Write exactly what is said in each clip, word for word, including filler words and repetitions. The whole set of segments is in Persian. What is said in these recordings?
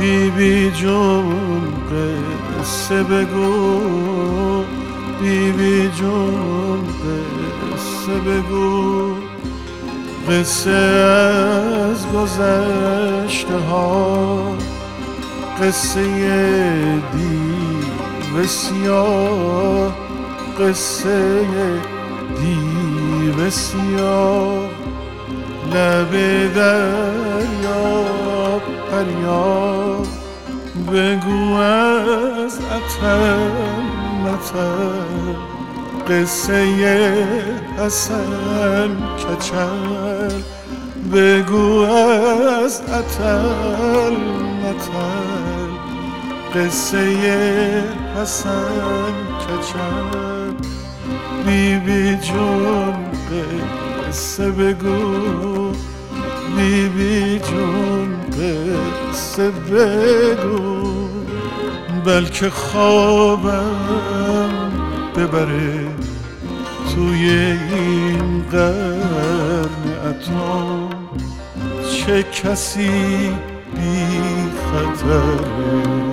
بی بی جون قصه بگو، بی بی جون قصه بگو، قصه از گذشته ها، قصه دیو سیاه، قصه دیو سیاه. لب دریا فریاد بگو از عطر مطر، قصه حسن کچل بگو از عطر مطر، قصه حسن کچل. بی بی جون قصه بگو، بی بی جون قصه بگو، بلکه خوابم ببره توی این قرن اتم، چه کسی بی خطره.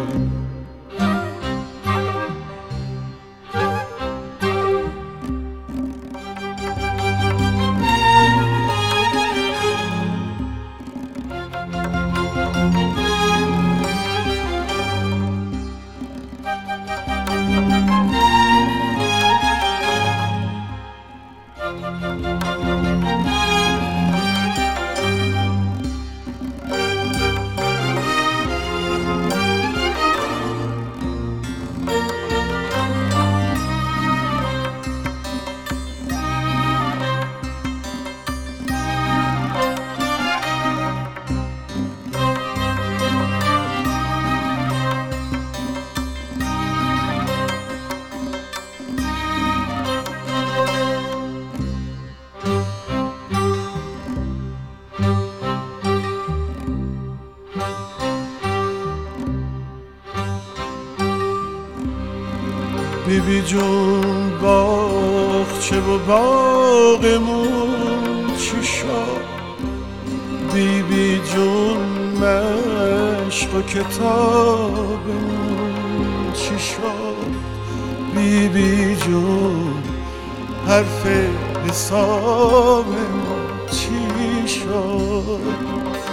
بی بی جون باغچه و باغمون چی شد، بی بی جون مشق و کتابمون چی شد، بی بی جون حرف حسابمون چی شد.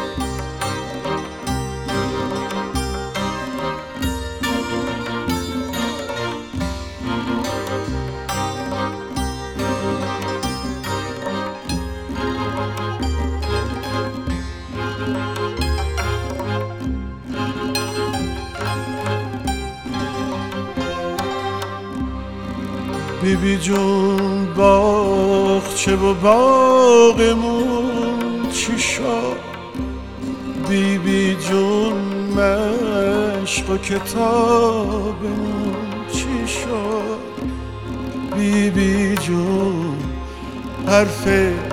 بی بی جون باغچه و باغمون چی شد، بی بی جون مشق و کتابمون چی شد، بی بی جون حرف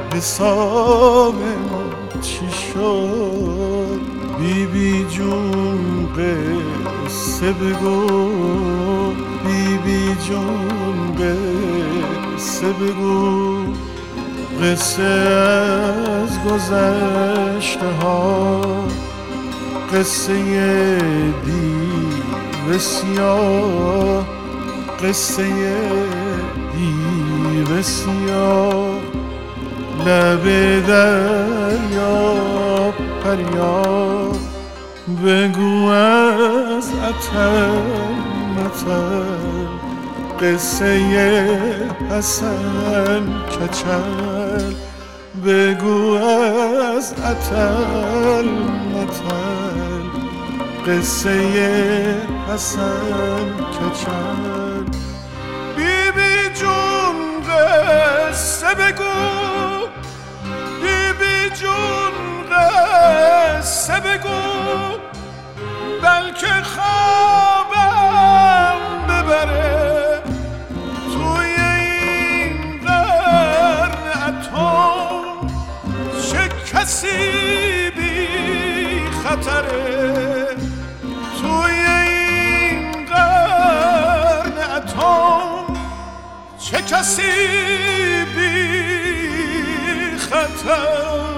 حسابمون چی شد. بی بی جون قصه بگو، بی بی جون قصه بگو، قصه از گذشته ها، قصه دیو سیاه، قصه دیو سیاه. لب دریا فریاد بگو از عطر مطر، قصه حسن کچل بگو از عطر مطر، قصه حسن کچل. بی بی جون قصه بگو، بی بی جون قصه بگو، بلکه خوابم ببره توی این قرن اتم، چه کسی بی خطره توی این قرن اتم، چه کسی بی خطر.